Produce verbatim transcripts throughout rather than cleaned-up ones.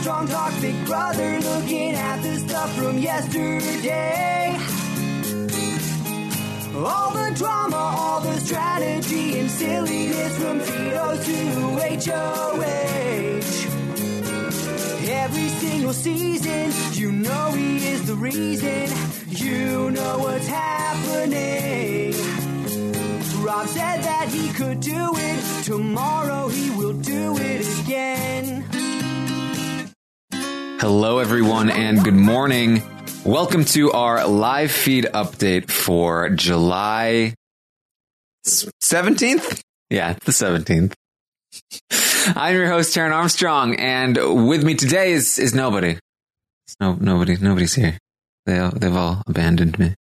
Armstrong talks Big Brother, looking at the stuff from yesterday. All the drama, all the strategy and silliness from Tito to H O H. Every single season, you know he is the reason. You know what's happening. Rob said that he could do it. Tomorrow he will do it again. Hello, everyone, and good morning. Welcome to our live feed update for July seventeenth? Yeah, the seventeenth. I'm your host, Taran Armstrong, and with me today is is nobody. No, nobody, nobody's here. They all, they've all abandoned me.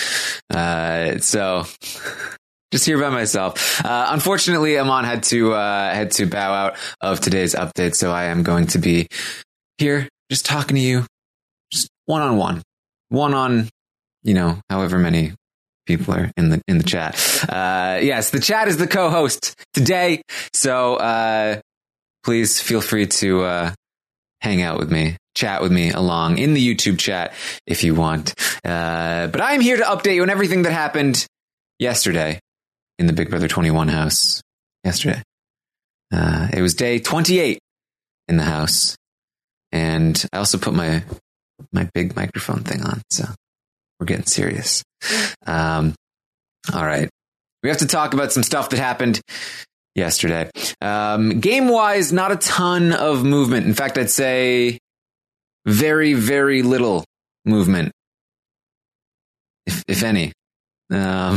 Uh, so just here by myself. Uh, unfortunately, Aman had to uh, had to bow out of today's update, so I am going to be here, just talking to you, just one on one, one on, you know, however many people are in the in the chat. Uh, yes, the chat is the co-host today, so uh, please feel free to uh, hang out with me, chat with me along in the YouTube chat if you want. Uh, but I am here to update you on everything that happened yesterday in the Big Brother twenty-one house. Yesterday, uh, it was day twenty-eight in the house, and I also put my my big microphone thing on, so we're getting serious. Um, all right. We have to talk about some stuff that happened yesterday. Um, game-wise, not a ton of movement. In fact, I'd say very, very little movement, if, if any. Um,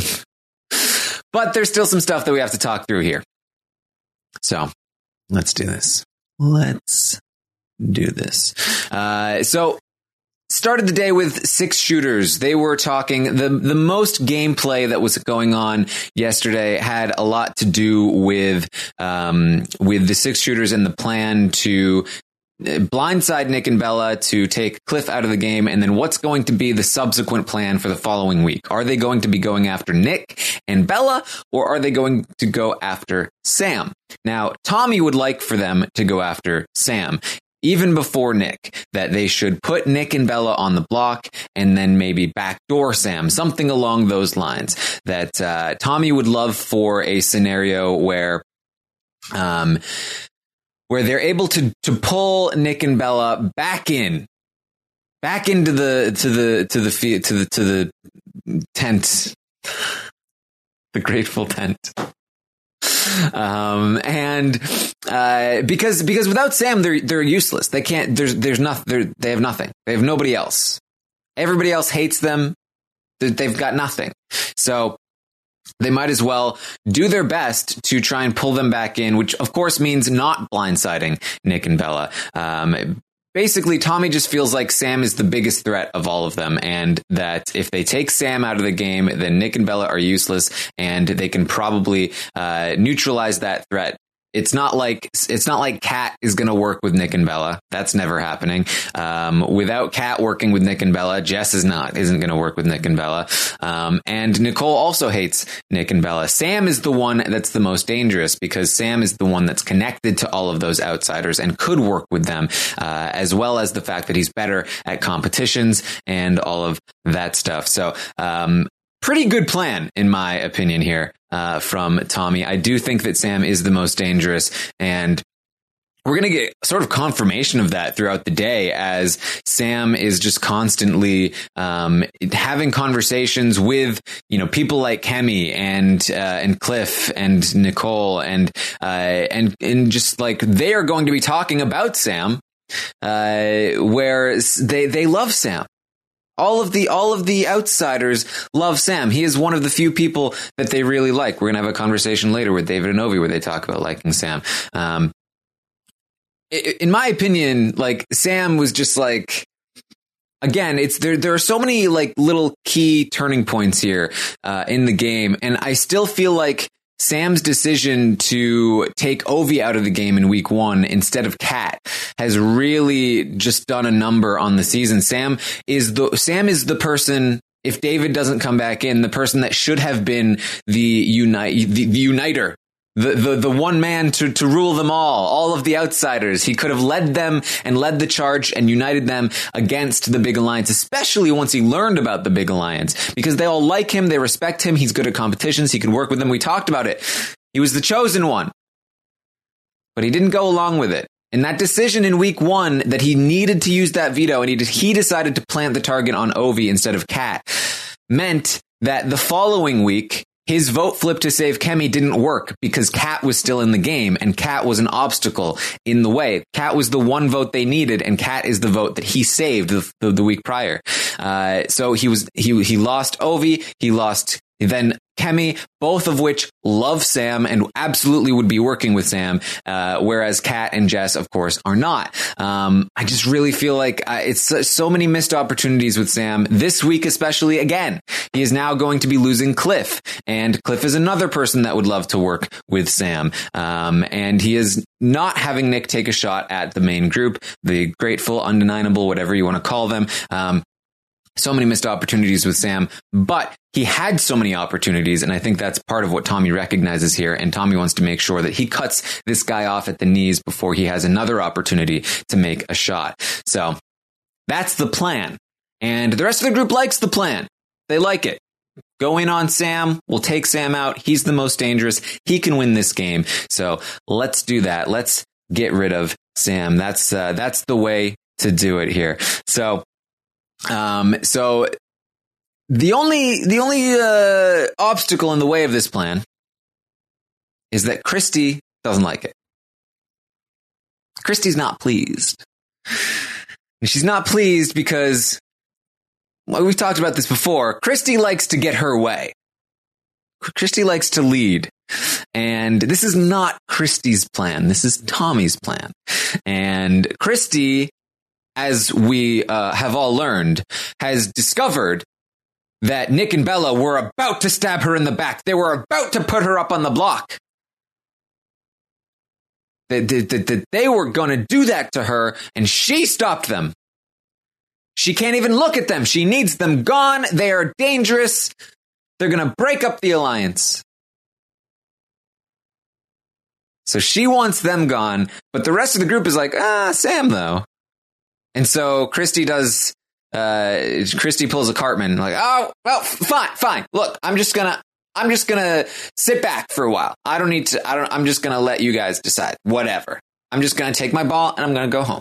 but there's still some stuff that we have to talk through here. So let's do this. Let's do this. Uh, so started the day with six shooters. They were talking, the, the most gameplay that was going on yesterday had a lot to do with, um, with the six shooters and the plan to blindside Nick and Bella to take Cliff out of the game, and then what's going to be the subsequent plan for the following week. Are they going to be going after Nick and Bella, or are they going to go after Sam? Now, Tommy would like for them to go after Sam, even before Nick, that they should put Nick and Bella on the block and then maybe backdoor Sam, something along those lines. That uh, Tommy would love for a scenario where um, where they're able to to pull Nick and Bella back in, back into the to the to the to the to the tent, the grateful tent. Um, and, uh, because, because without Sam, they're, they're useless. They can't, there's, there's nothing, they have nothing. They have nobody else. Everybody else hates them. They've got nothing. So they might as well do their best to try and pull them back in, which of course means not blindsiding Nick and Bella. Um, Basically, Tommy just feels like Sam is the biggest threat of all of them, and that if they take Sam out of the game, then Nick and Bella are useless, and they can probably uh, neutralize that threat. It's not like it's not like Kat is going to work with Nick and Bella. That's never happening. Um, without Kat working with Nick and Bella, Jess is not isn't going to work with Nick and Bella. Um, and Nicole also hates Nick and Bella. Sam is the one that's the most dangerous, because Sam is the one that's connected to all of those outsiders and could work with them, uh, as well as the fact that he's better at competitions and all of that stuff. So, um, pretty good plan, in my opinion, here uh, from Tommy. I do think that Sam is the most dangerous, and we're going to get sort of confirmation of that throughout the day, as Sam is just constantly um, having conversations with, you know, people like Kemi and uh, and Cliff and Nicole, and uh, and and just like they are going to be talking about Sam, uh, where they they love Sam. All of the all of the outsiders love Sam. He is one of the few people that they really like. We're going to have a conversation later with David and Ovi where they talk about liking Sam. Um, in my opinion, like, Sam was just like, again, it's there. There are so many like little key turning points here uh, in the game, and I still feel like Sam's decision to take Ovi out of the game in week one instead of Kat has really just done a number on the season. Sam is the Sam is the person, if David doesn't come back in, the person that should have been the unite the, the uniter the, the, the one man to, to rule them all, all of the outsiders. He could have led them and led the charge and united them against the big alliance, especially once he learned about the big alliance, because they all like him. They respect him. He's good at competitions. He can work with them. We talked about it. He was the chosen one, but he didn't go along with it. And that decision in week one that he needed to use that veto and he, he decided to plant the target on Ovi instead of Kat meant that the following week, his vote flip to save Kemi didn't work because Kat was still in the game and Kat was an obstacle in the way. Kat was the one vote they needed and Kat is the vote that he saved the, the, the week prior. Uh, so he was, he, he lost Ovi. He lost then Kemi, both of which love Sam and absolutely would be working with Sam, uh, whereas Kat and Jess, of course, are not. Um, I just really feel like uh, it's so, so many missed opportunities with Sam this week, especially. Again, he is now going to be losing Cliff, and Cliff is another person that would love to work with Sam. Um, and he is not having Nick take a shot at the main group, the grateful, undeniable, whatever you want to call them. Um, So many missed opportunities with Sam, but he had so many opportunities. And I think that's part of what Tommy recognizes here. And Tommy wants to make sure that he cuts this guy off at the knees before he has another opportunity to make a shot. So that's the plan. And the rest of the group likes the plan. They like it. Go in on Sam. We'll take Sam out. He's the most dangerous. He can win this game. So let's do that. Let's get rid of Sam. That's, uh, that's the way to do it here. So, Um, so the only, the only, uh, obstacle in the way of this plan is that Christy doesn't like it. Christy's not pleased. And she's not pleased because, well, we've talked about this before. Christy likes to get her way. Christy likes to lead. And this is not Christy's plan. This is Tommy's plan. And Christy, as we uh, have all learned, has discovered that Nick and Bella were about to stab her in the back. They were about to put her up on the block. That they, they, they, they were going to do that to her, and she stopped them. She can't even look at them. She needs them gone. They are dangerous. They're going to break up the alliance. So she wants them gone, but the rest of the group is like, ah, Sam, though. And so Christy does, uh, Christy pulls a Cartman, like, oh, well, fine, fine. Look, I'm just gonna, I'm just gonna sit back for a while. I don't need to, I don't, I'm just gonna let you guys decide. Whatever. I'm just gonna take my ball and I'm gonna go home.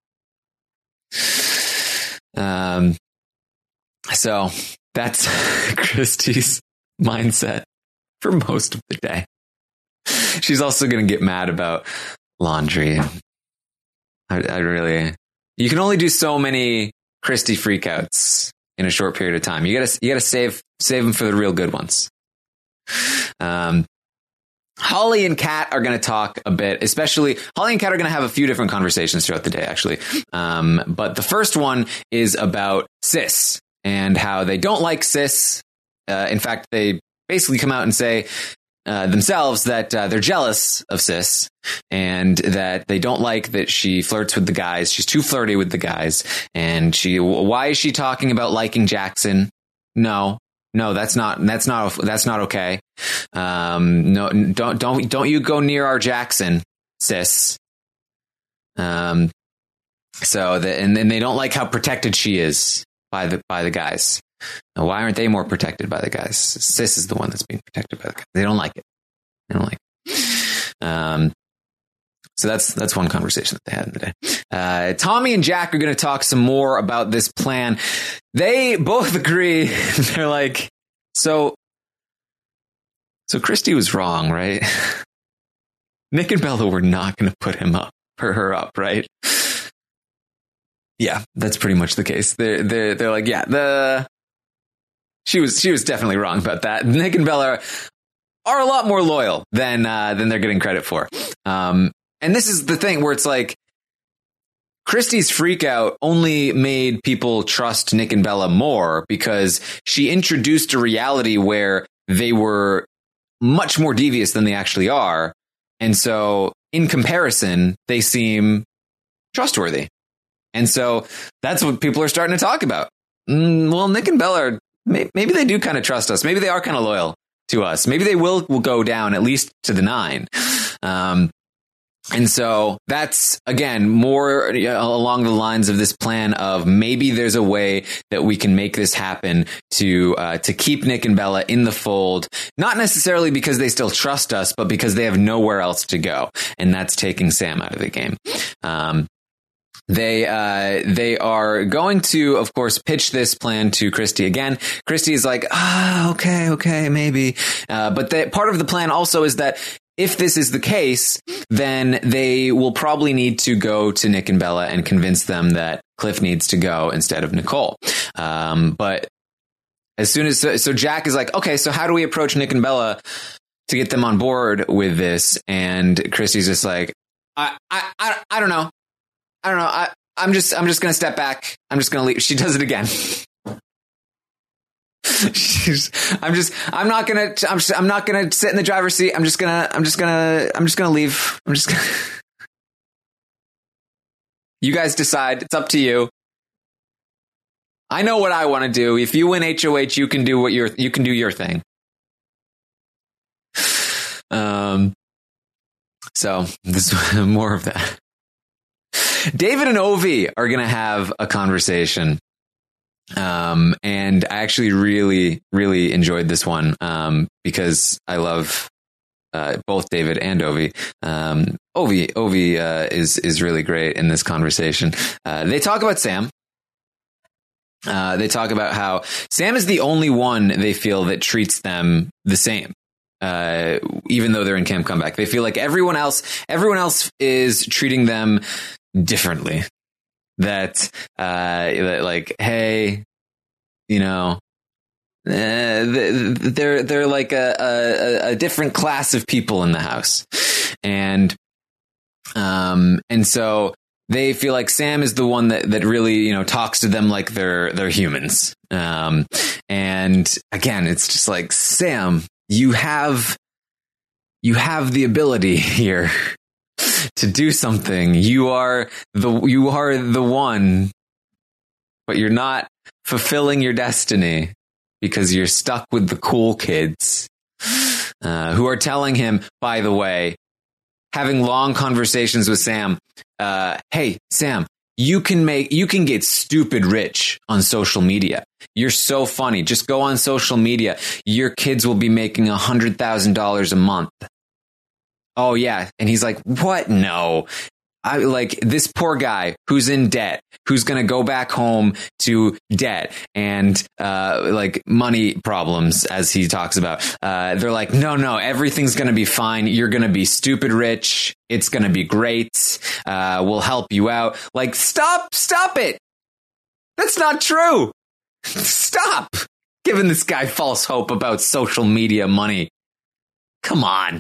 Um, so that's Christy's mindset for most of the day. She's also gonna get mad about laundry. I, I really, you can only do so many Christy freakouts in a short period of time. You gotta, you gotta save, save them for the real good ones. Um, Holly and Kat are going to talk a bit, especially Holly and Kat are going to have a few different conversations throughout the day, actually. Um, but the first one is about Sis and how they don't like Sis. Uh, in fact, they basically come out and say, Uh, themselves that uh, they're jealous of Sis and that they don't like that she flirts with the guys. She's too flirty with the guys. And she, why is she talking about liking Jackson? No, no, that's not, that's not, that's not okay. Um, no, don't, don't, don't you go near our Jackson, Sis. Um, so the, and then they don't like how protected she is by the, by the guys. Now, why aren't they more protected by the guys? Sis is the one that's being protected by the guys. They don't like it. They don't like it. Um, so that's that's one conversation that they had in the day. Uh, Tommy and Jack are going to talk some more about this plan. They both agree. They're like, so, so Christy was wrong, right? Nick and Bella were not going to put him up, or her up, right? Yeah, that's pretty much the case. They're they're they're like, yeah, the. She was she was definitely wrong about that. Nick and Bella are, are a lot more loyal than uh, than they're getting credit for. Um, and this is the thing where it's like Christy's freak out only made people trust Nick and Bella more because she introduced a reality where they were much more devious than they actually are. And so in comparison, they seem trustworthy. And so that's what people are starting to talk about. Mm, well, Nick and Bella are Maybe they do kind of trust us. Maybe they are kind of loyal to us. Maybe they will, will go down at least to the nine. Um, And so that's, again, more along the lines of this plan of maybe there's a way that we can make this happen to uh, to keep Nick and Bella in the fold, not necessarily because they still trust us, but because they have nowhere else to go. And that's taking Sam out of the game. Um, They uh, they are going to, of course, pitch this plan to Christy again. Christy is like, ah, okay, okay, maybe. Uh, but the, part of the plan also is that if this is the case, then they will probably need to go to Nick and Bella and convince them that Cliff needs to go instead of Nicole. Um, but as soon as so, so Jack is like, okay, so how do we approach Nick and Bella to get them on board with this? And Christy's just like, I, I, I, I don't know. I don't know. I, I'm just, I'm just going to step back. I'm just going to leave. She does it again. She's, I'm just, I'm not going to, I'm just, I'm not going to sit in the driver's seat. I'm just going to, I'm just going to, I'm just going to leave. I'm just going to, you guys decide. It's up to you. I know what I want to do. If you win H O H, you can do what you're, you can do your thing. Um, so this is more of that. David and Ovi are going to have a conversation. Um, and I actually really, really enjoyed this one, um, because I love, uh, both David and Ovi. Um, Ovi, Ovi, uh, is, is really great in this conversation. Uh, they talk about Sam. Uh, they talk about how Sam is the only one they feel that treats them the same. Uh, even though they're in Camp Comeback, they feel like everyone else, everyone else is treating them differently. That, uh, that like, hey, you know, uh, they're, they're like a, a, a different class of people in the house. And, um, and so they feel like Sam is the one that, that really, you know, talks to them like they're, they're humans. Um, and again, it's just like, Sam, you have, you have the ability here to do something. You are the, you are the one, but you're not fulfilling your destiny because you're stuck with the cool kids, uh, who are telling him, by the way, having long conversations with Sam. Uh, hey, Sam, you can make, you can get stupid rich on social media. You're so funny. Just go on social media. Your kids will be making a hundred thousand dollars a month. Oh yeah. And he's like, what? No, I like this poor guy who's in debt, who's going to go back home to debt and, uh, like money problems, as he talks about. Uh, they're like, no, no, everything's going to be fine. You're going to be stupid rich. It's going to be great. Uh, we'll help you out. Like, stop, stop it. That's not true. Stop giving this guy false hope about social media money. Come on.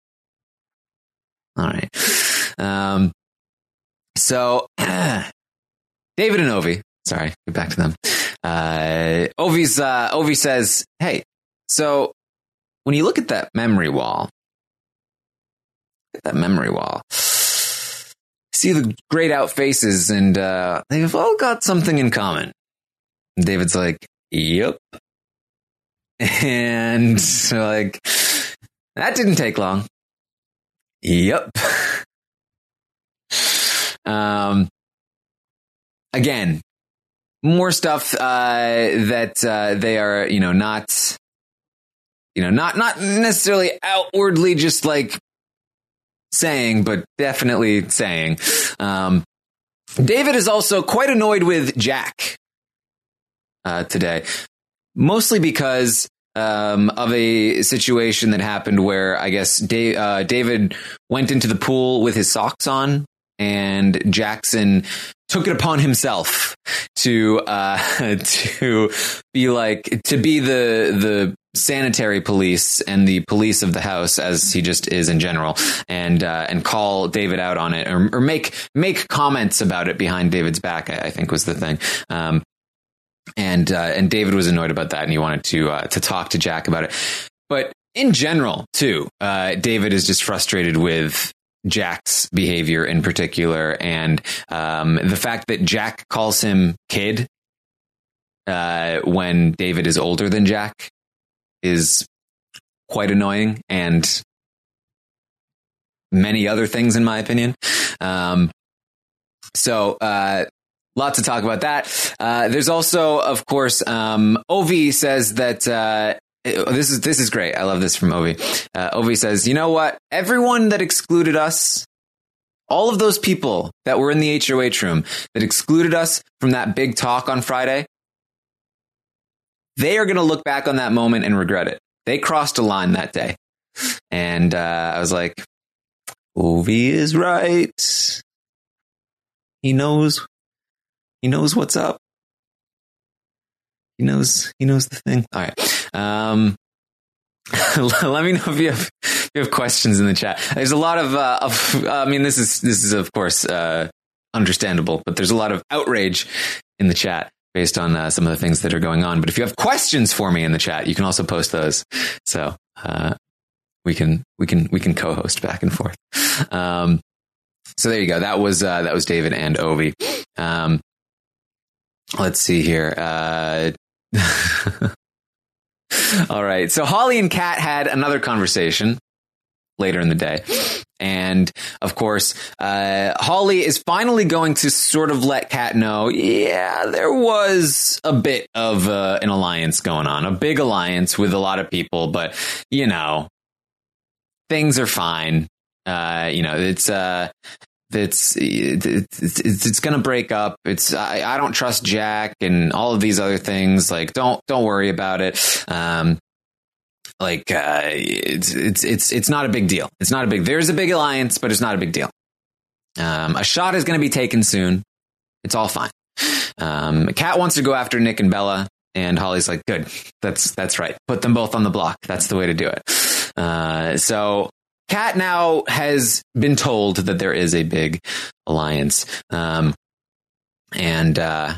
All right. Um, so uh, David and Ovi, sorry, get back to them. Uh, Ovi's, uh, Ovi says, hey, so when you look at that memory wall, at that memory wall, see the grayed out faces and, uh, they've all got something in common. And David's like, yep. And so like, that didn't take long. Yep. Um, again, more stuff, uh, that, uh, they are, you know, not, you know, not, not necessarily outwardly just like saying, but definitely saying. Um, David is also quite annoyed with Jack, uh, today, mostly because Um, of a situation that happened where I guess Dave, uh, David went into the pool with his socks on, and Jackson took it upon himself to uh, to be like to be the the sanitary police and the police of the house, as he just is in general, and uh, and call David out on it, or, or make make comments about it behind David's back, I, I think was the thing. Um, And, uh, and David was annoyed about that, and he wanted to, uh, to talk to Jack about it. But in general, too, uh, David is just frustrated with Jack's behavior in particular. And, um, the fact that Jack calls him kid, uh, when David is older than Jack is quite annoying and many other things, in my opinion. Um, so, uh, lots to talk about that. Uh, there's also, of course, um, Ovi says that, uh, this is, this is great. I love this from Ovi. Uh, Ovi says, you know what? Everyone that excluded us, all of those people that were in the H O H room that excluded us from that big talk on Friday, they are going to look back on that moment and regret it. They crossed a line that day. And uh, I was like, Ovi is right. He knows. He knows what's up. He knows. He knows the thing. All right. Um, let me know if you have if you have questions in the chat. There's a lot of. Uh, of I mean, this is this is of course uh, understandable, but there's a lot of outrage in the chat based on uh, some of the things that are going on. But if you have questions for me in the chat, you can also post those. So uh, we can we can we can co-host back and forth. Um, so there you go. That was uh, that was David and Ovi. Um, let's see here. Uh, all right. So Holly and Kat had another conversation later in the day. And of course, uh, Holly is finally going to sort of let Kat know, yeah, there was a bit of uh, an alliance going on, a big alliance with a lot of people, but you know, things are fine. Uh, you know, it's, uh, it's, it's, it's, it's going to break up. It's, I, I don't trust Jack and all of these other things. Like, don't, don't worry about it. Um, Like, uh, it's, it's, it's, it's not a big deal. It's not a big, there's a big alliance, but it's not a big deal. Um, a shot is going to be taken soon. It's all fine. Um, Kat wants to go after Nick and Bella, and Holly's like, good. That's, that's right. Put them both on the block. That's the way to do it. Uh, so Kat now has been told that there is a big alliance. Um, and, uh,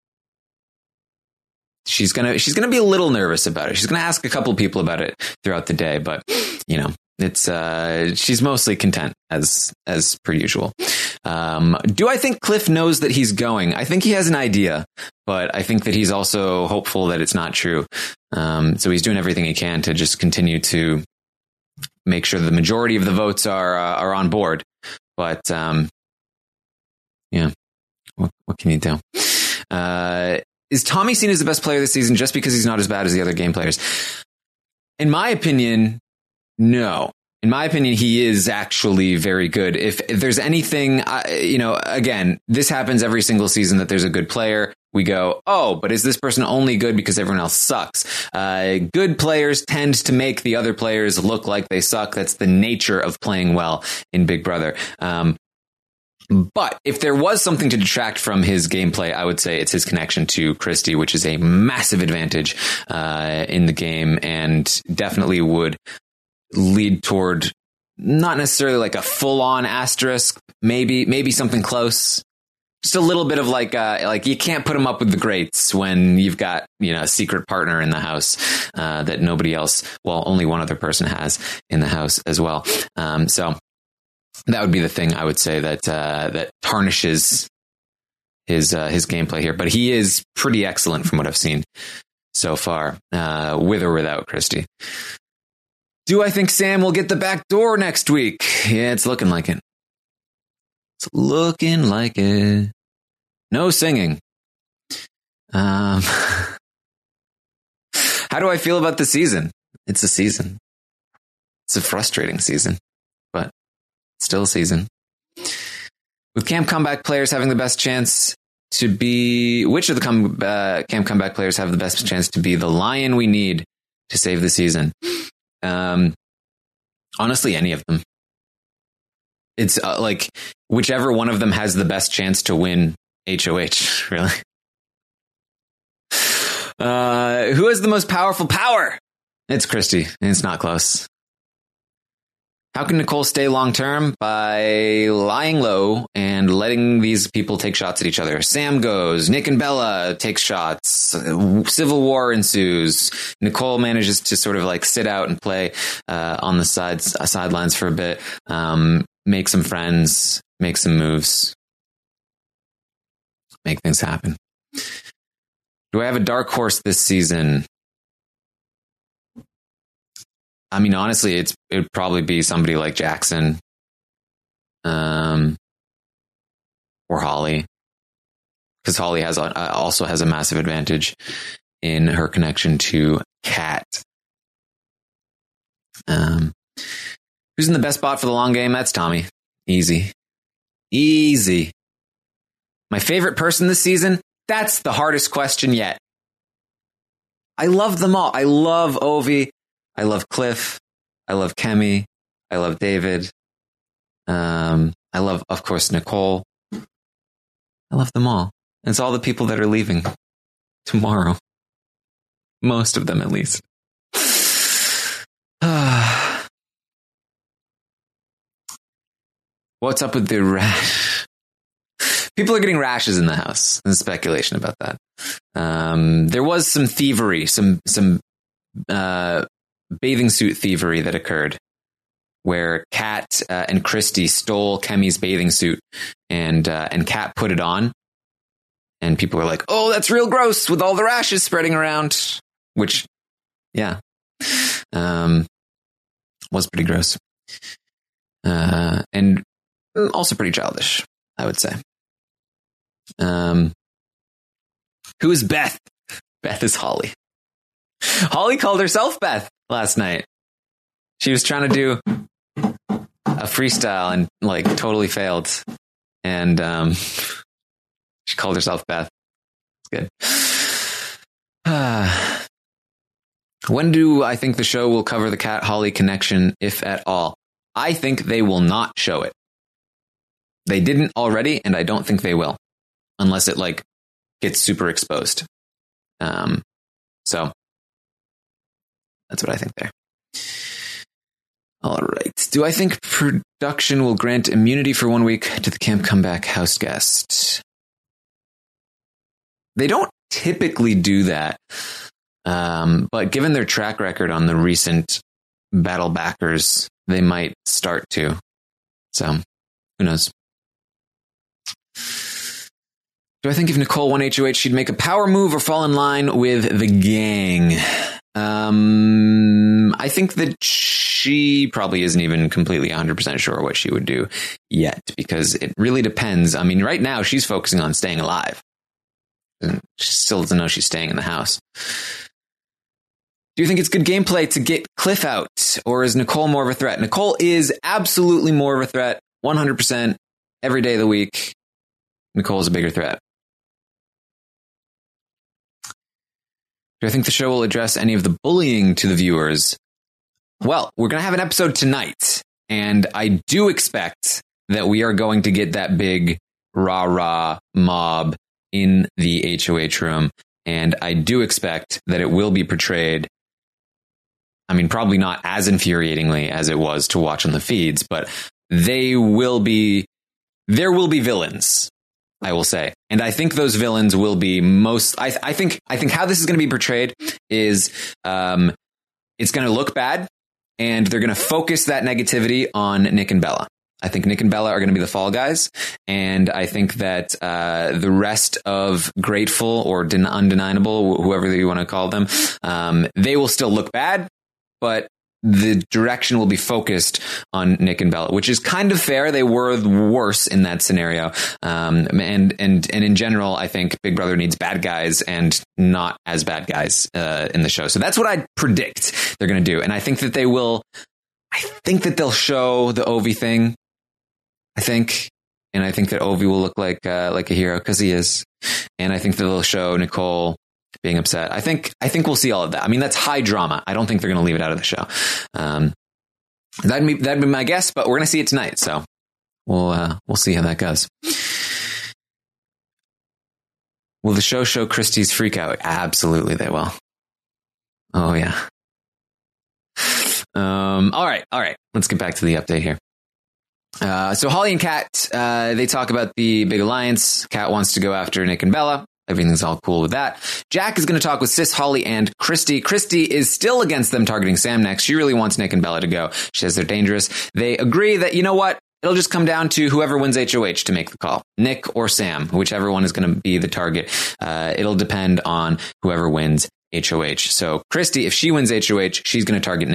She's gonna she's gonna be a little nervous about it. She's gonna ask a couple of people about it throughout the day, but you know, it's uh, she's mostly content as as per usual. Um, do I think Cliff knows that he's going? I think he has an idea, but I think that he's also hopeful that it's not true. Um, so he's doing everything he can to just continue to make sure the majority of the votes are uh, are on board. But um, yeah, what, what can you do? Uh, Is Tommy seen as the best player this season just because he's not as bad as the other game players? In my opinion, no. In my opinion, he is actually very good. If, if there's anything, uh, you know, again, this happens every single season that there's a good player. We go, oh, but is this person only good because everyone else sucks? Uh, good players tend to make the other players look like they suck. That's the nature of playing well in Big Brother. Um, But if there was something to detract from his gameplay, I would say it's his connection to Christy, which is a massive advantage uh, in the game and definitely would lead toward not necessarily like a full on asterisk, maybe, maybe something close. Just a little bit of like, uh, like you can't put him up with the greats when you've got, you know, a secret partner in the house uh, that nobody else, well, only one other person has in the house as well. Um, so. That would be the thing I would say that uh, that tarnishes his uh, his gameplay here. But he is pretty excellent from what I've seen so far, uh, with or without Christy. Do I think Sam will get the back door next week? Yeah, it's looking like it. It's looking like it. No singing. Um, how do I feel about the season? It's a season. It's a frustrating season, but still a season. With camp comeback players having the best chance to be, which of the come, uh, camp comeback players have the best chance to be the lion we need to save the season? Um, honestly, any of them. It's uh, like whichever one of them has the best chance to win H O H, really. Uh, who has the most powerful power? It's Christy, and it's not close. How can Nicole stay long term? By lying low and letting these people take shots at each other. Sam goes, Nick and Bella takes shots, civil war ensues. Nicole manages to sort of like sit out and play uh, on the sides, uh, sidelines for a bit, um, make some friends, make some moves, make things happen. Do I have a dark horse this season? I mean, honestly, it's it'd probably be somebody like Jackson, um, or Holly, because Holly has a, also has a massive advantage in her connection to Kat. Um, who's in the best spot for the long game? That's Tommy. Easy, easy. My favorite person this season? That's the hardest question yet. I love them all. I love Ovi. I love Cliff. I love Kemi. I love David. Um, I love, of course, Nicole. I love them all. And it's all the people that are leaving tomorrow. Most of them, at least. What's up with the rash? People are getting rashes in the house. There's speculation about that. Um, there was some thievery, some some uh, bathing suit thievery that occurred, where Kat uh, and Christy stole Kemi's bathing suit, and uh, and Kat put it on, and people were like, "Oh, that's real gross," with all the rashes spreading around. Which, yeah, um, was pretty gross, uh, and also pretty childish, I would say. Um, who is Beth? Beth is Holly. Holly called herself Beth last night. She was trying to do a freestyle and like totally failed. And um, she called herself Beth. It's good. Uh, when do I think the show will cover the Kat Holly connection, if at all? I think they will not show it. They didn't already, and I don't think they will. Unless it like gets super exposed. Um, so that's what I think there. All right. Do I think production will grant immunity for one week to the Camp Comeback house guest? They don't typically do that. Um, but given their track record on the recent battle backers, they might start to. So who knows? Do I think if Nicole won H O H, she'd make a power move or fall in line with the gang? Um, I think that she probably isn't even completely one hundred percent sure what she would do yet, because it really depends. I mean, right now she's focusing on staying alive. And she still doesn't know she's staying in the house. Do you think it's good gameplay to get Cliff out, or is Nicole more of a threat? Nicole is absolutely more of a threat, one hundred percent every day of the week. Nicole's a bigger threat. Do I think the show will address any of the bullying to the viewers? Well, we're going to have an episode tonight, and I do expect that we are going to get that big rah-rah mob in the H O H room, and I do expect that it will be portrayed, I mean, probably not as infuriatingly as it was to watch on the feeds, but they will be, there will be villains. I will say. And I think those villains will be most, I, I think, I think how this is going to be portrayed is, um, it's going to look bad, and they're going to focus that negativity on Nick and Bella. I think Nick and Bella are going to be the fall guys. And I think that, uh, the rest of Grateful or Den- Undeniable, whoever you want to call them, um, they will still look bad, but the direction will be focused on Nick and Bella, which is kind of fair. They were worse in that scenario. Um, and, and, and in general, I think Big Brother needs bad guys and not as bad guys, uh, in the show. So that's what I predict they're going to do. And I think that they will, I think that they'll show the Ovi thing. I think, and I think that Ovi will look like, uh, like a hero, because he is. And I think that they'll show Nicole being upset. I think, I think we'll see all of that. I mean, that's high drama. I don't think they're going to leave it out of the show. Um, that'd be, that'd be my guess, but we're going to see it tonight. So we'll, uh, we'll see how that goes. Will the show show Christie's freak out? Absolutely, they will. Oh yeah. Um, all right. All right. Let's get back to the update here. Uh, so Holly and Kat, uh, they talk about the big alliance. Kat wants to go after Nick and Bella. Everything's all cool with that. Jack is going to talk with Sis, Holly, and Christy. Christy is still against them targeting Sam next. She really wants Nick and Bella to go. She says they're dangerous. They agree that, you know what? It'll just come down to whoever wins H O H to make the call. Nick or Sam, whichever one is going to be the target. Uh, it'll depend on whoever wins H O H. So Christy, if she wins H O H, she's going to target Nick.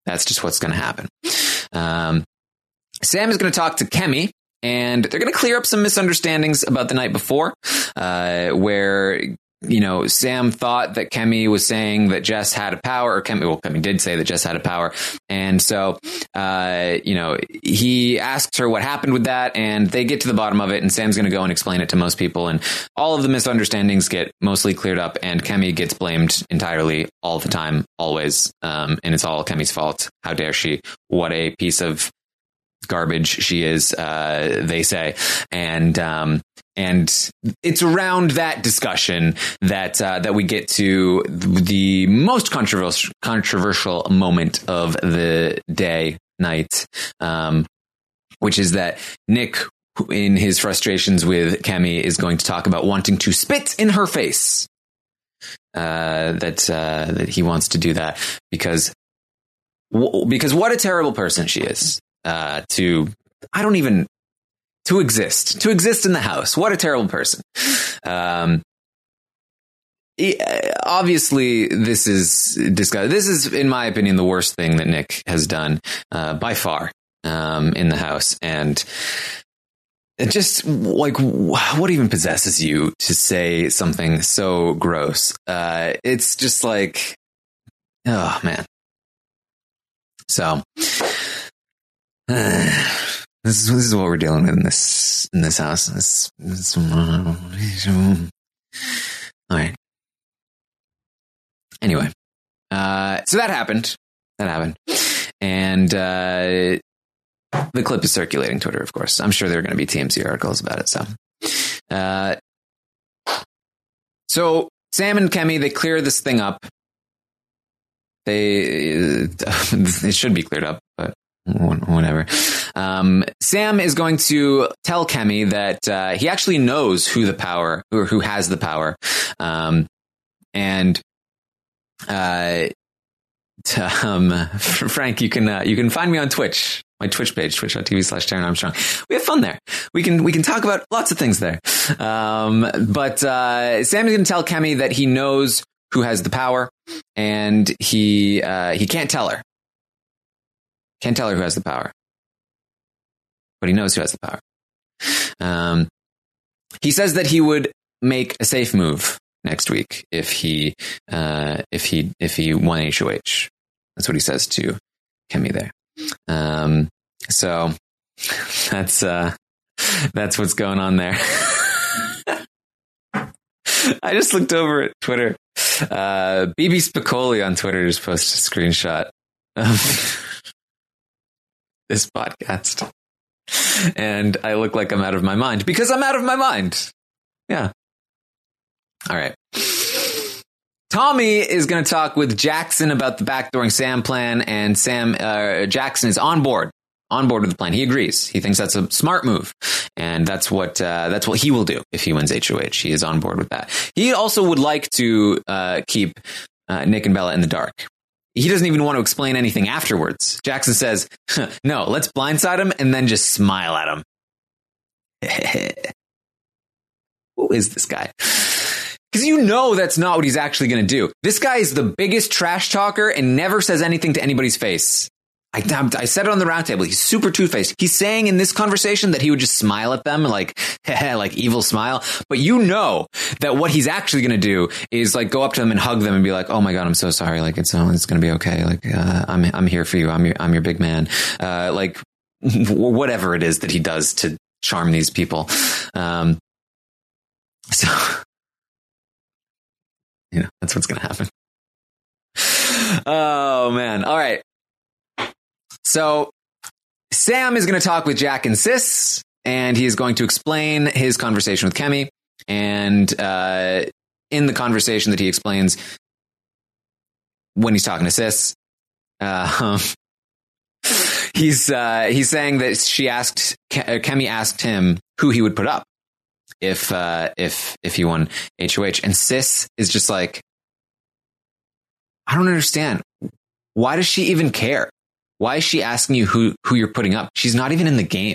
That's just what's going to happen. Um, Sam is going to talk to Kemi, and they're going to clear up some misunderstandings about the night before, uh, where, you know, Sam thought that Kemi was saying that Jess had a power, or Kemi, well, Kemi did say that Jess had a power. And so, uh, you know, he asks her what happened with that, and they get to the bottom of it, and Sam's going to go and explain it to most people. And all of the misunderstandings get mostly cleared up, and Kemi gets blamed entirely all the time, always. Um, and it's all Kemi's fault. How dare she? What a piece of garbage she is, uh, they say. And, um, and it's around that discussion that, uh, that we get to the most controversial, controversial moment of the day, night, um, which is that Nick, in his frustrations with Kemi, is going to talk about wanting to spit in her face. Uh, that, uh, that he wants to do that because, because what a terrible person she is. Uh, to, I don't even, to exist, to exist in the house. What a terrible person. Um, he, obviously this is disgusting. This is, in my opinion, the worst thing that Nick has done, uh, by far, um, in the house. And it just, like, what even possesses you to say something so gross? Uh, it's just like, oh man. So, Uh, this is this is what we're dealing with in this in this house. This, this, uh, all right. Anyway, uh, so that happened. That happened, and uh, the clip is circulating Twitter. Of course, I'm sure there are going to be T M Z articles about it. So, uh, so Sam and Kemi, they clear this thing up. They it should be cleared up, but whatever. Um, Sam is going to tell Kemi that uh, he actually knows who the power, or who has the power, um, and uh, to, um, Frank, you can uh, you can find me on Twitch, my Twitch page, twitch.tv slash Taran Armstrong. We have fun there. We can we can talk about lots of things there. Um, but uh, Sam is going to tell Kemi that he knows who has the power, and he uh, he can't tell her. Can't tell her who has the power, but he knows who has the power. Um, he says that he would make a safe move next week if he uh, if he if he won H O H. That's what he says to Kemi there. Um, so that's uh, that's what's going on there. I just looked over at Twitter. Uh, B B Spicoli on Twitter just posted a screenshot of this podcast, and I look like I'm out of my mind because I'm out of my mind. Yeah. All right. Tommy is going to talk with Jackson about the backdooring Sam plan, and Sam uh, Jackson is on board, on board with the plan. He agrees. He thinks that's a smart move, and that's what uh, that's what he will do if he wins H O H. He is on board with that. He also would like to uh, keep uh, Nick and Bella in the dark. He doesn't even want to explain anything afterwards. Jackson says, no, let's blindside him and then just smile at him. Who is this guy? Because you know that's not what he's actually going to do. This guy is the biggest trash talker and never says anything to anybody's face. I, I said it on the roundtable. He's super two-faced. He's saying in this conversation that he would just smile at them like, like evil smile. But you know that what he's actually going to do is like go up to them and hug them and be like, "Oh my God, I'm so sorry. Like it's, oh, it's going to be okay. Like, uh, I'm, I'm here for you. I'm your, I'm your big man." Uh, like whatever it is that he does to charm these people. Um, so, you know, that's what's going to happen. Oh man. All right. So Sam is going to talk with Jack and Sis, and he is going to explain his conversation with Kemi. And uh, in the conversation that he explains when he's talking to Sis, uh, he's uh, he's saying that she asked Kemi asked him who he would put up if uh, if if he won H O H, and Sis is just like, I don't understand. Why does she even care? Why is she asking you who, who you're putting up? She's not even in the game.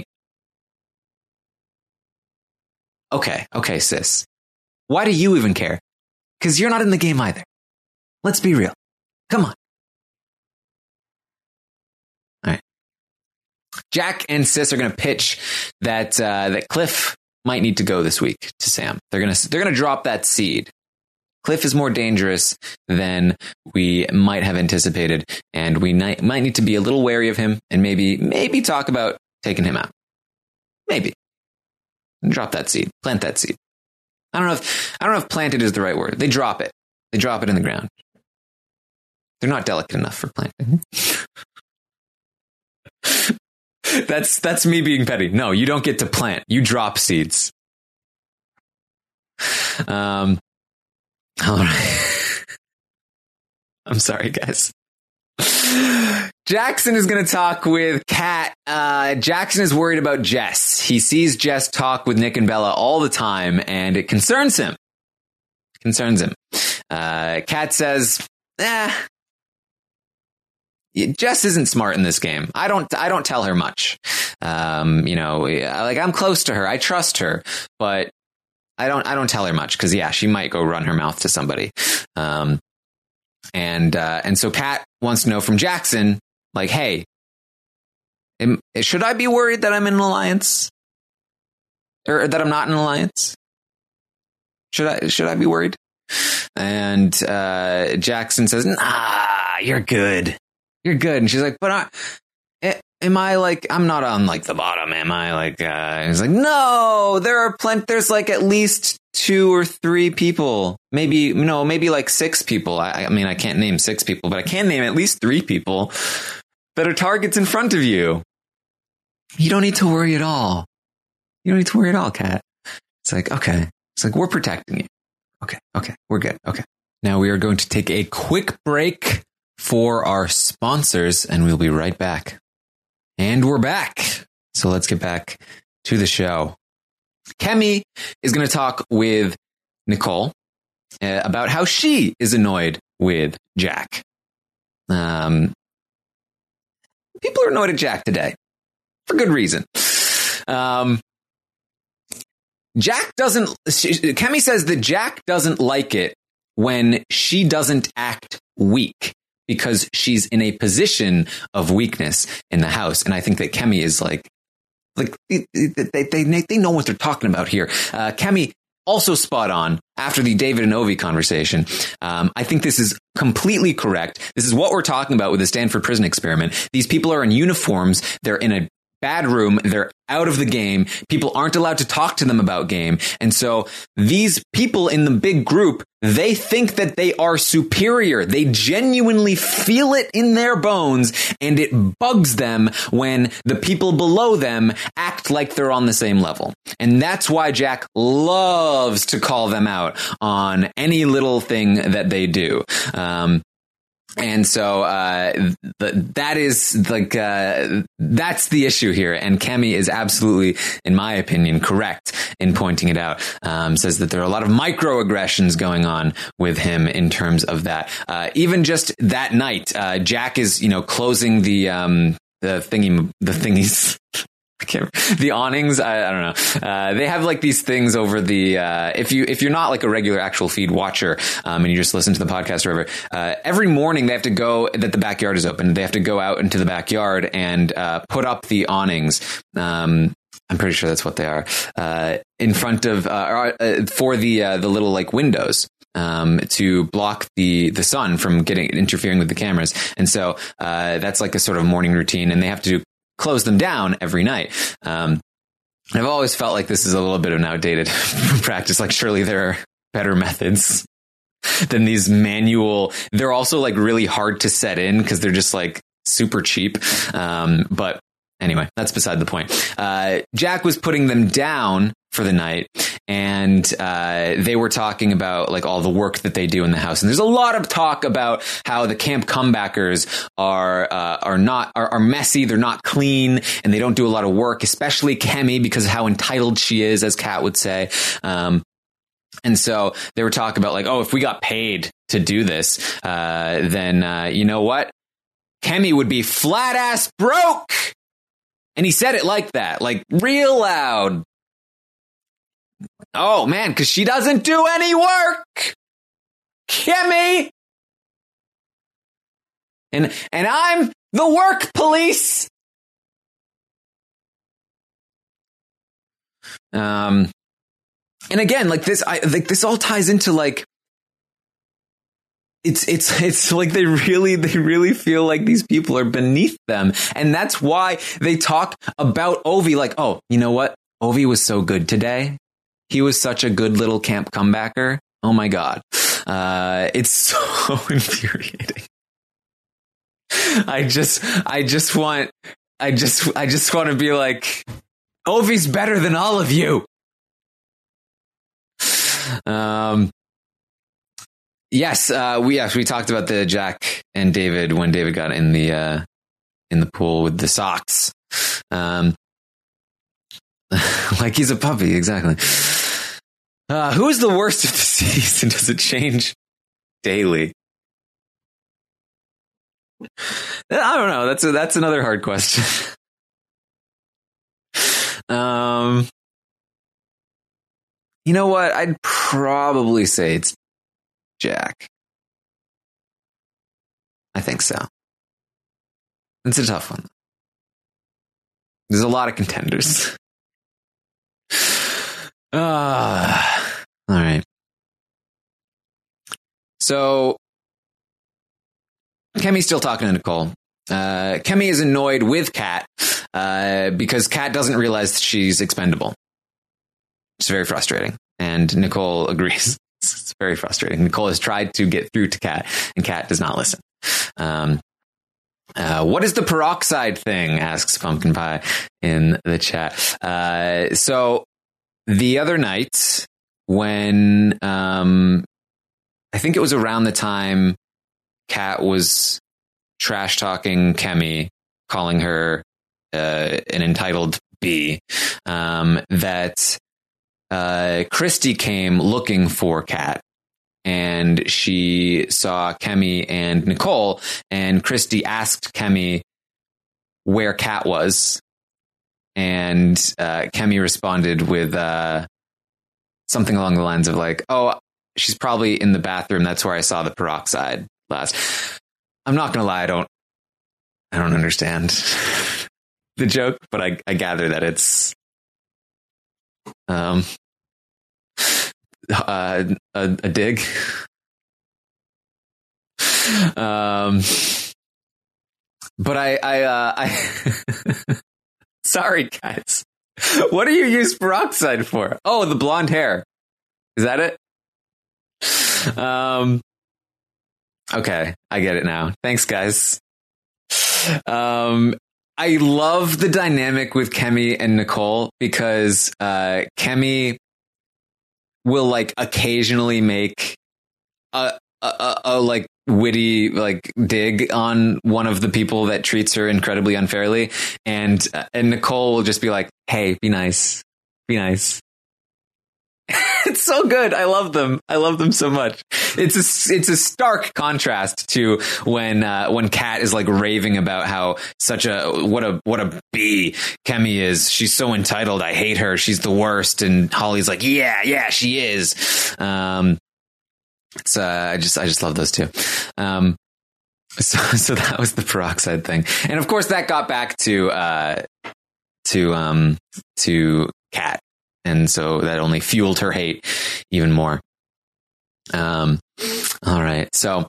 Okay, okay, Sis. Why do you even care? Because you're not in the game either. Let's be real. Come on. Jack and Sis are going to pitch that uh, that Cliff might need to go this week to Sam. They're going to they're going to drop that seed. Cliff is more dangerous than we might have anticipated, and we might need to be a little wary of him and maybe maybe talk about taking him out. Maybe. Drop that seed. Plant that seed. I don't know if I don't know if planted is the right word. They drop it. They drop it in the ground. They're not delicate enough for planting. that's that's me being petty. No, you don't get to plant. You drop seeds. Um all right. I'm sorry, guys. Jackson is going to talk with Kat. Uh, Jackson is worried about Jess. He sees Jess talk with Nick and Bella all the time, and it concerns him. Concerns him. Uh, Kat says, eh, Jess isn't smart in this game. I don't, I don't tell her much. Um, you know, like I'm close to her. I trust her, but I don't, I don't tell her much because yeah, she might go run her mouth to somebody. Um, And uh, and so Kat wants to know from Jackson, like, hey, am, should I be worried that I'm in an alliance? Or that I'm not in an alliance? Should I should I be worried? And uh, Jackson says, nah, you're good. You're good. And she's like, but I, am I like, I'm not on like the bottom, am I? Like, uh, he's like, no, there are plenty, there's like at least two or three people, maybe, no, maybe like six people. I, I mean, I can't name six people, but I can name at least three people that are targets in front of you. You don't need to worry at all. You don't need to worry at all, Kat. It's like, okay. It's like, we're protecting you. Okay. Okay. We're good. Okay. Now we are going to take a quick break for our sponsors and we'll be right back. And we're back. So let's get back to the show. Kemi is going to talk with Nicole uh, about how she is annoyed with Jack. Um, people are annoyed at Jack today for good reason. Um, Jack doesn't, she, Kemi says that Jack doesn't like it when she doesn't act weak because she's in a position of weakness in the house. And I think that Kemi is like, Like they, they, they, they know what they're talking about here. Uh, Kemi also spot on after the David and Ovi conversation. Um, I think this is completely correct. This is what we're talking about with the Stanford Prison Experiment. These people are in uniforms. They're in a bad room. They're out of the game. People aren't allowed to talk to them about game. And so these people in the big group, they think that they are superior. They genuinely feel it in their bones, and it bugs them when the people below them act like they're on the same level. And that's why Jack loves to call them out on any little thing that they do. Um, And so uh, th- that is like uh, that's the issue here. And Kemi is absolutely, in my opinion, correct in pointing it out. Um, says that there are a lot of microaggressions going on with him in terms of that. Uh, even just that night, uh, Jack is, you know, closing the um, the thingy, the thingies. I can't, the awnings, I, I don't know. Uh, they have like these things over the, uh, if you, if you're not like a regular actual feed watcher, um, and you just listen to the podcast or whatever, uh, every morning they have to go, that the backyard is open. They have to go out into the backyard and, uh, put up the awnings. Um, I'm pretty sure that's what they are, uh, in front of, uh, uh for the, uh, the little like windows. Um, to block the, the sun from getting, interfering with the cameras. And so, uh, that's like a sort of morning routine, and they have to do close them down every night. Um, I've always felt like this is a little bit of an outdated practice. Like surely there are better methods than these manual. They're also like really hard to set in because they're just like super cheap. Um, but anyway, that's beside the point. Uh, Jack was putting them down for the night, and uh, they were talking about like all the work that they do in the house. And there's a lot of talk about how the camp comebackers are uh, are not are, are messy, they're not clean, and they don't do a lot of work, especially Kemi because of how entitled she is, as Kat would say. Um, and so they were talking about like, oh, if we got paid to do this, uh, then uh, you know what? Kemi would be flat ass broke. And he said it like that, like real loud. Oh, man, because she doesn't do any work. Kemi. And, and I'm the work police. Um, and again, like this, I like this all ties into like, it's, it's, it's like they really, they really feel like these people are beneath them. And that's why they talk about Ovi like, oh, you know what? Ovi was so good today. He was such a good little camp comebacker. Oh my God. Uh, it's so infuriating. I just, I just want, I just, I just want to be like, Ovi's better than all of you. Um, yes, uh, we, yes, we talked about the Jack and David when David got in the, uh, in the pool with the socks. Um, like he's a puppy. Exactly. Uh, who is the worst of the season? Does it change daily? I don't know. That's a, that's another hard question. um, you know what? I'd probably say it's Jack. I think so. It's a tough one. There's a lot of contenders. Ah, uh, all right. So Kemi's still talking to Nicole. Uh, Kemi is annoyed with Kat uh, because Kat doesn't realize she's expendable. It's very frustrating. And Nicole agrees. It's very frustrating. Nicole has tried to get through to Kat, and Kat does not listen. Um, uh, what is the peroxide thing? Asks Pumpkin Pie in the chat. Uh, so the other night, when um, I think it was around the time Kat was trash talking Kemi, calling her uh, an entitled bee, um, that uh, Christy came looking for Kat, and she saw Kemi and Nicole, and Christy asked Kemi where Kat was, and uh, Kemi responded with uh, something along the lines of like, oh, she's probably in the bathroom. That's where I saw the peroxide last. I'm not going to lie. I don't, I don't understand the joke, but I, I gather that it's, um, uh, a, a dig. um, but I, I, uh, I, sorry guys. What do you use peroxide for? Oh, the blonde hair. Is that it? Um, okay. I get it now. Thanks guys. Um, I love the dynamic with Kemi and Nicole because, uh, Kemi will like occasionally make a, a, a, a like witty like dig on one of the people that treats her incredibly unfairly, and uh, and Nicole will just be like, hey, be nice, be nice. It's so good. I love them. I love them so much. It's a, it's a stark contrast to when, uh, when Kat is like raving about how such a, what a, what a bee Kemi is. She's so entitled. I hate her. She's the worst. And Holly's like, yeah, yeah, she is. Um, it's, uh, I just, I just love those two. Um, so, so that was the peroxide thing. And of course that got back to, uh, to, um, to Kat. And so that only fueled her hate even more. Um, all right. So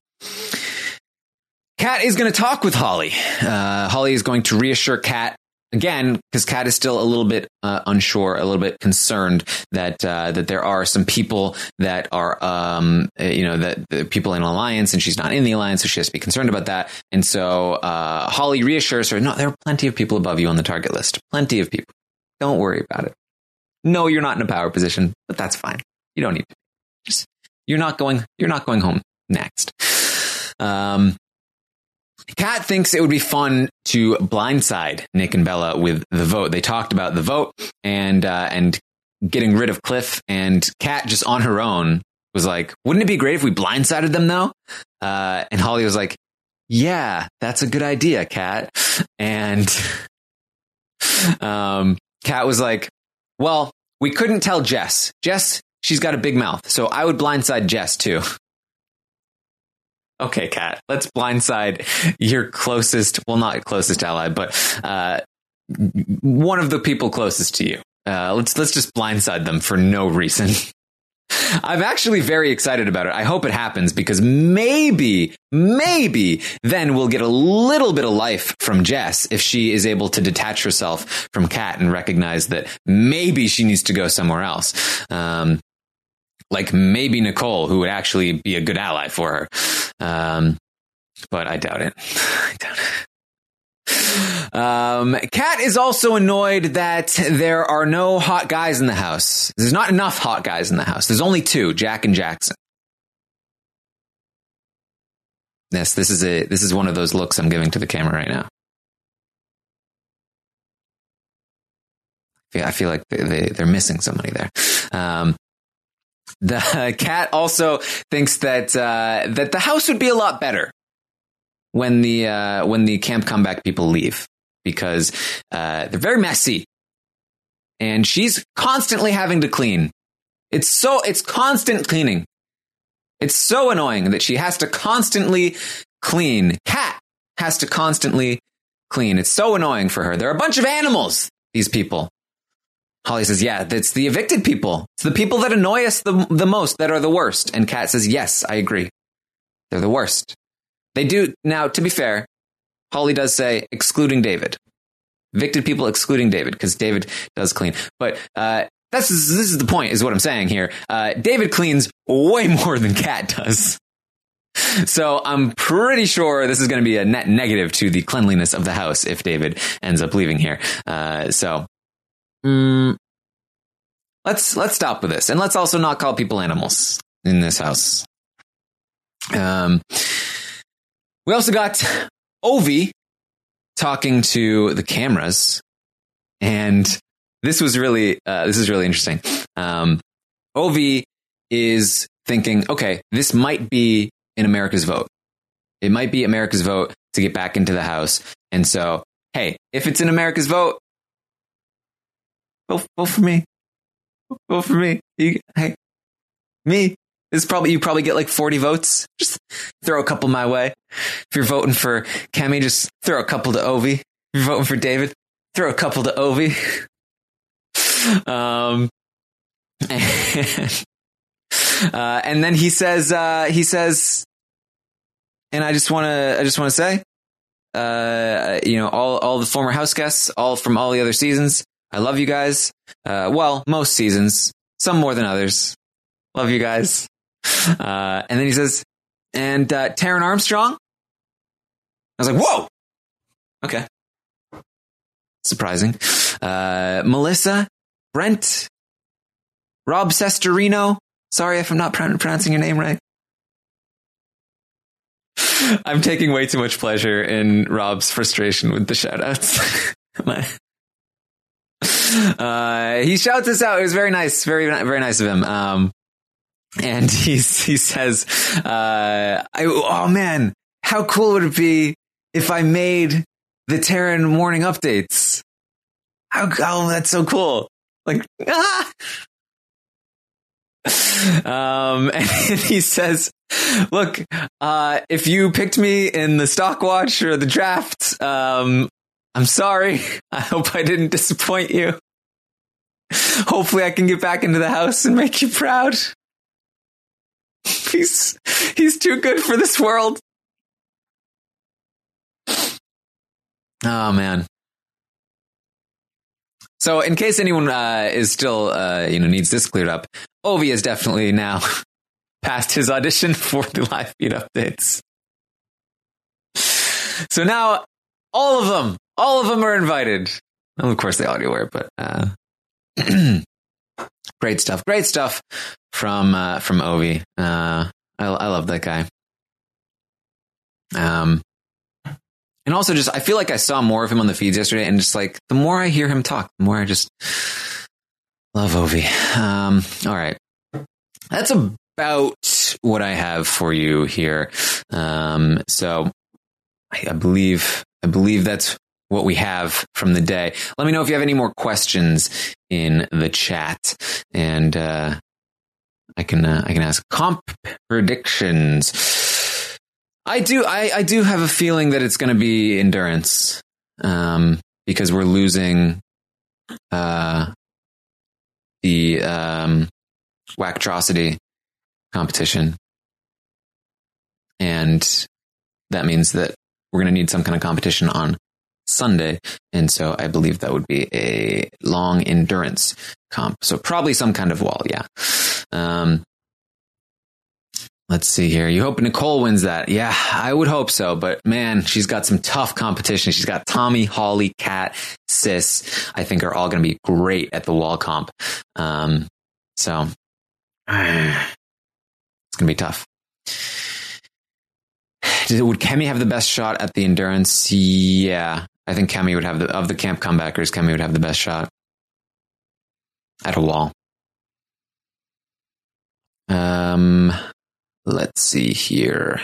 Kat is going to talk with Holly. Uh, Holly is going to reassure Kat again, because Kat is still a little bit uh, unsure, a little bit concerned that uh, that there are some people that are, um, you know, that the people in an alliance, and she's not in the alliance, so she has to be concerned about that. And so uh, Holly reassures her, no, there are plenty of people above you on the target list. Plenty of people. Don't worry about it. No, you're not in a power position, but that's fine. You don't need to. Just, you're not going, you're not going home next. Um, Kat thinks it would be fun to blindside Nick and Bella with the vote. They talked about the vote and, uh, and getting rid of Cliff, and Kat just on her own was like, wouldn't it be great if we blindsided them though? Uh, and Holly was like, yeah, that's a good idea, Kat. And, um, Kat was like, well, we couldn't tell Jess. Jess, she's got a big mouth, so I would blindside Jess too. Okay, Kat, let's blindside your closest, well, not closest ally, but uh, one of the people closest to you. Uh, let's let's just blindside them for no reason. I'm actually very excited about it. I hope it happens because maybe, maybe then we'll get a little bit of life from Jess if she is able to detach herself from Kat and recognize that maybe she needs to go somewhere else. Um, like maybe Nicole, who would actually be a good ally for her. Um, but I doubt it. I doubt it. Um, Kat is also annoyed that there are no hot guys in the house. There's not enough hot guys in the house. There's only two, Jack and Jackson. Yes, this is a this is one of those looks I'm giving to the camera right now. Yeah, I feel like they, they they're missing somebody there. Um, the Kat also thinks that uh, that the house would be a lot better when the uh, when the Camp Comeback people leave, because uh, they're very messy, and she's constantly having to clean. It's so it's constant cleaning. It's so annoying that she has to constantly clean. Kat has to constantly clean. It's so annoying for her. They're a bunch of animals, these people. Holly says, yeah, that's the evicted people. It's the people that annoy us the, the most that are the worst. And Kat says, yes, I agree. They're the worst. They do. Now, to be fair, Holly does say excluding David. Evicted people excluding David, because David does clean. But uh, that's this is the point, is what I'm saying here. Uh, David cleans way more than Kat does. So I'm pretty sure this is going to be a net negative to the cleanliness of the house if David ends up leaving here. Uh, so mm, let's let's stop with this, and let's also not call people animals in this house. Um. We also got Ovi talking to the cameras, and this was really uh, this is really interesting. Um, Ovi is thinking, okay, this might be in America's vote. It might be America's vote to get back into the house, and so hey, if it's in America's vote, vote, vote for me. Vote for me. You, hey, me. This is probably, you probably get like forty votes. Just throw a couple my way. If you're voting for Kemi, just throw a couple to Ovi. If you're voting for David, throw a couple to Ovi. Um, and, uh, and then he says, uh, he says, and I just want to, I just want to say, uh, you know, all, all the former house guests, all from all the other seasons. I love you guys. Uh, well, most seasons, some more than others. Love you guys. Uh, and then he says, and uh, Taryn Armstrong. I was like, whoa. Okay. Surprising. Uh, Melissa, Brent, Rob Sestorino. Sorry if I'm not pr- pronouncing your name right. I'm taking way too much pleasure in Rob's frustration with the shout outs. uh, he shouts us out. It was very nice. Very, very nice of him. Um, And he's, he says, uh, I, oh man, how cool would it be if I made the Taryn morning updates? How, oh, that's so cool. Like, ah! Um, and he says, look, uh, if you picked me in the stock watch or the draft, um, I'm sorry. I hope I didn't disappoint you. Hopefully I can get back into the house and make you proud. He's he's too good for this world. Oh man. So in case anyone uh, is still uh, you know needs this cleared up, Ovi has definitely now passed his audition for the live feed updates. So now all of them, all of them are invited. Well, of course they audio were, but uh, great stuff, great stuff from uh, from Ovi. Uh, I, I love that guy. Um, and also just I feel like I saw more of him on the feeds yesterday, and just like the more I hear him talk, the more I just love Ovi. Um, all right, that's about what I have for you here. Um, so I, I believe I believe that's what we have from the day. Let me know if you have any more questions in the chat, and uh, I can uh, I can ask comp predictions. I do I, I do have a feeling that it's going to be endurance, um, because we're losing uh, the um, Whacktrocity competition. And that means that we're going to need some kind of competition on Sunday. And so I believe that would be a long endurance comp. So probably some kind of wall. Yeah. Um, let's see here. You hope Nicole wins that? Yeah, I would hope so. But man, she's got some tough competition. She's got Tommy, Holly, Kat, Sis. I think are all going to be great at the wall comp. Um, so it's going to be tough. Would Kemi have the best shot at the endurance? Yeah, I think Kemi would have the, of the camp comebackers, Kemi would have the best shot at a wall. Um, let's see here.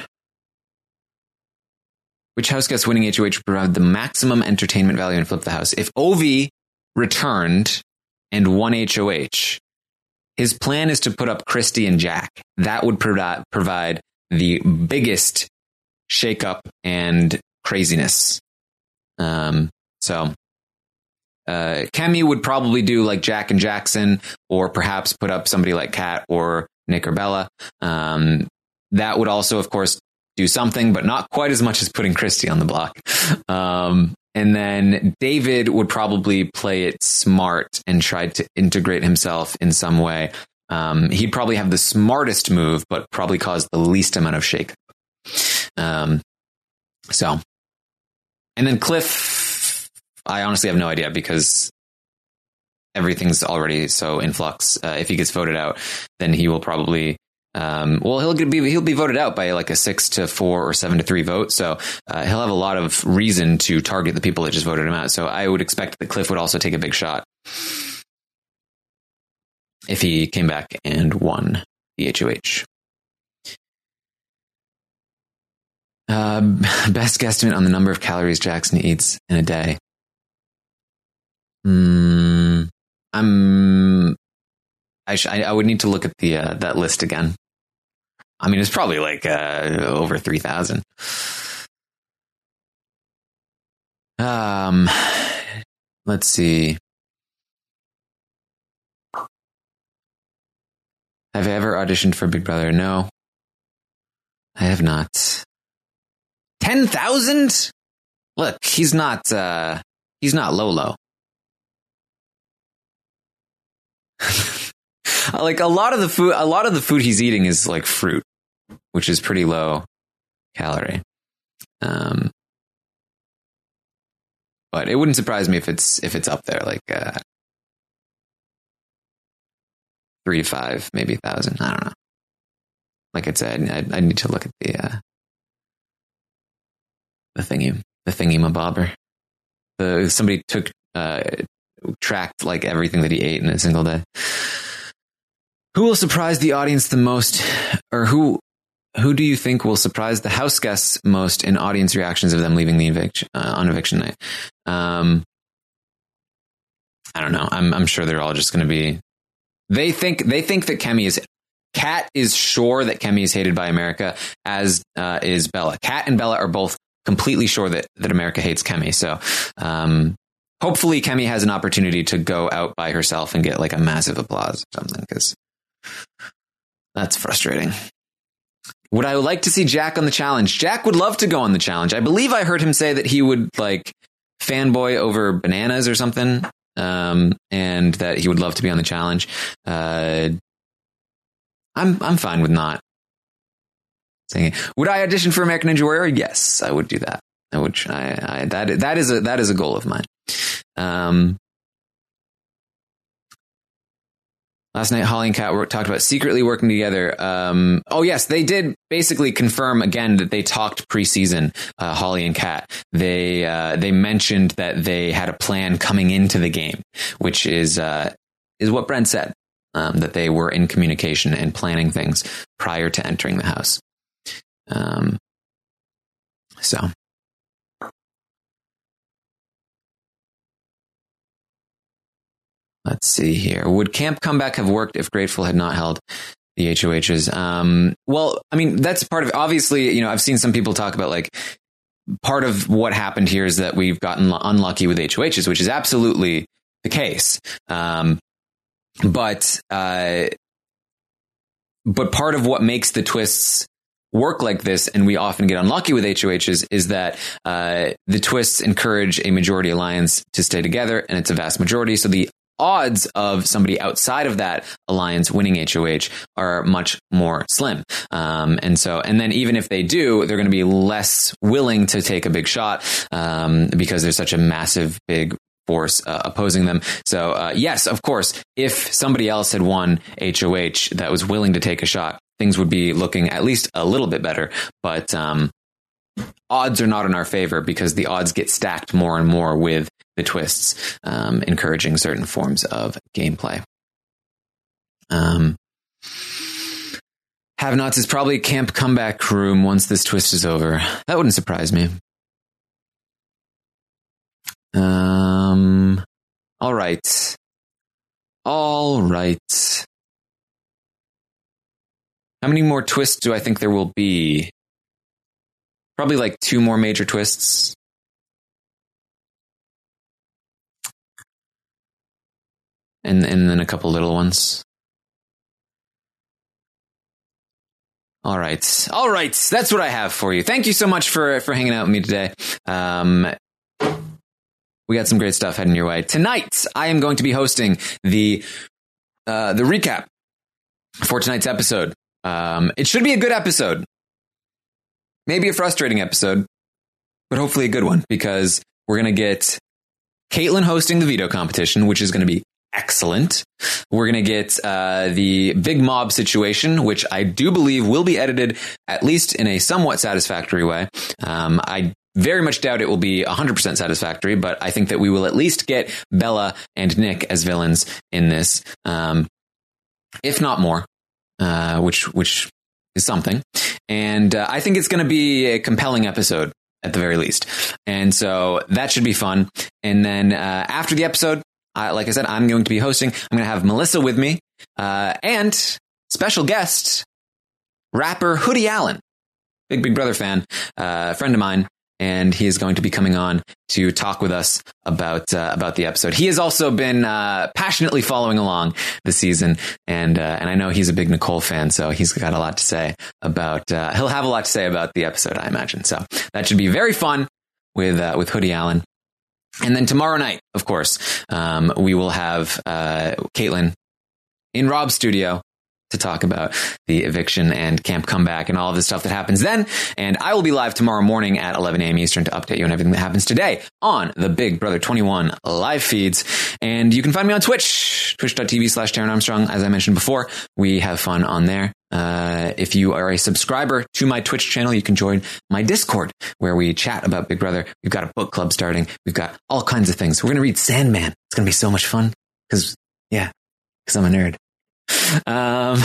Which house guest winning H O H would provide the maximum entertainment value and flip the house? If Ovi returned and won H O H, his plan is to put up Christy and Jack. That would provide provide the biggest shakeup and craziness. Um, so, uh, Kemi would probably do like Jack and Jackson, or perhaps put up somebody like Kat or Nick or Bella. Um, that would also, of course, do something, but not quite as much as putting Christy on the block. Um, and then David would probably play it smart and try to integrate himself in some way. Um, he'd probably have the smartest move, but probably cause the least amount of shake. Um, so, and then Cliff, I honestly have no idea because everything's already so in flux. Uh, if he gets voted out, then he will probably, um, well, he'll be, he'll be voted out by like a six to four or seven to three vote. So, uh, he'll have a lot of reason to target the people that just voted him out. So I would expect that Cliff would also take a big shot if he came back and won the H O H. Uh, best guesstimate on the number of calories Jackson eats in a day. Mm, I'm. I, sh- I I would need to look at the uh, that list again. I mean, it's probably like uh, over three thousand. Um, let's see. Have I ever auditioned for Big Brother? No, I have not. ten thousand? Look, he's not, uh, he's not Lolo. Like a lot of the food, a lot of the food he's eating is like fruit, which is pretty low calorie. Um, but it wouldn't surprise me if it's, if it's up there, like, uh, three to five, maybe a thousand. I don't know. Like I said, I, I need to look at the, uh, The thingy, the thingy mabobber. The somebody took uh, tracked like everything that he ate in a single day. Who will surprise the audience the most, or who who do you think will surprise the house guests most in audience reactions of them leaving the eviction uh, on eviction night? Um, I don't know. I'm I'm sure they're all just going to be. They think they think that Kemi is. Kat is sure that Kemi is hated by America, as uh, is Bella. Kat and Bella are both completely sure that, that America hates Kemi. So um, hopefully Kemi has an opportunity to go out by herself and get like a massive applause or something, because that's frustrating. Would I like to see Jack on the challenge? Jack would love to go on the challenge. I believe I heard him say that he would like fanboy over bananas or something, um, and that he would love to be on the challenge. Uh, I'm I'm fine with not. Saying, would I audition for American Ninja Warrior? Yes, I would do that. I would. I, I that that is a that is a goal of mine. Um, last night, Holly and Kat were, talked about secretly working together. Um, oh yes, they did basically confirm again that they talked preseason. Uh, Holly and Kat. They uh, they mentioned that they had a plan coming into the game, which is uh, is what Brent said. Um, that they were in communication and planning things prior to entering the house. Um, so let's see here. Would Camp Comeback have worked if Grateful had not held the H O Hs? Um, well, I mean, that's part of it. Obviously, you know, I've seen some people talk about like part of what happened here is that we've gotten unlucky with H O Hs, which is absolutely the case. Um, but, uh, but part of what makes the twists work like this, and we often get unlucky with H O Hs, is that uh, the twists encourage a majority alliance to stay together, and it's a vast majority. So the odds of somebody outside of that alliance winning H O H are much more slim. Um, and so, and then even if they do, they're going to be less willing to take a big shot um, because there's such a massive, big force uh, opposing them. So uh, yes, of course, if somebody else had won H O H that was willing to take a shot, things would be looking at least a little bit better. But um, odds are not in our favor because the odds get stacked more and more with the twists, um, encouraging certain forms of gameplay. Um, Have-Nots is probably camp comeback room once this twist is over. That wouldn't surprise me. Um, all right. All right. How many more twists do I think there will be? Probably like two more major twists. And, and then a couple little ones. All right. All right. That's what I have for you. Thank you so much for, for hanging out with me today. Um, we got some great stuff heading your way. Tonight, I am going to be hosting the, uh, the recap for tonight's episode. Um, it should be a good episode. Maybe a frustrating episode, but hopefully a good one because we're going to get Caitlin hosting the veto competition, which is going to be excellent. We're going to get uh, the big mob situation, which I do believe will be edited at least in a somewhat satisfactory way. Um, I very much doubt it will be one hundred percent satisfactory, but I think that we will at least get Bella and Nick as villains in this, um, if not more. Uh, which, which is something. And, uh, I think it's going to be a compelling episode at the very least. And so that should be fun. And then, uh, after the episode, uh, like I said, I'm going to be hosting. I'm going to have Melissa with me, uh, and special guest, rapper Hoodie Allen, big Big Brother fan, uh, friend of mine. And he is going to be coming on to talk with us about uh, about the episode. He has also been uh, passionately following along the season, and uh, and I know he's a big Nicole fan, so he's got a lot to say about. Uh, he'll have a lot to say about the episode, I imagine. So that should be very fun with uh, with Hoodie Allen. And then tomorrow night, of course, um, we will have uh, Caitlin in Rob's studio to talk about the eviction and camp comeback and all of the stuff that happens then. And I will be live tomorrow morning at eleven a.m. Eastern to update you on everything that happens today on the Big Brother twenty-one live feeds. And you can find me on Twitch, twitch.tv slash Taran Armstrong. As I mentioned before, we have fun on there. Uh, if you are a subscriber to my Twitch channel, you can join my Discord where we chat about Big Brother. We've got a book club starting. We've got all kinds of things. We're going to read Sandman. It's going to be so much fun because, yeah, because I'm a nerd. Um,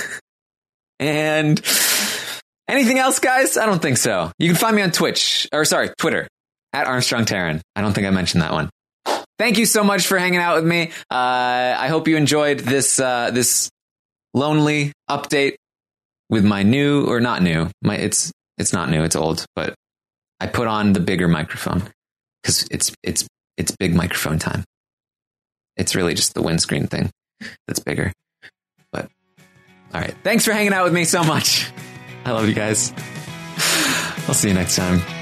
and anything else, guys? I don't think so. You can find me on Twitch, or sorry, Twitter, at Armstrong Taran. I don't think I mentioned that one. Thank you so much for hanging out with me. Uh, I hope you enjoyed this, uh, this lonely update with my new, or not new. My, it's, it's not new. It's old, but I put on the bigger microphone because it's, it's, it's big microphone time. It's really just the windscreen thing that's bigger. But all right. Thanks for hanging out with me so much. I love you guys. I'll see you next time.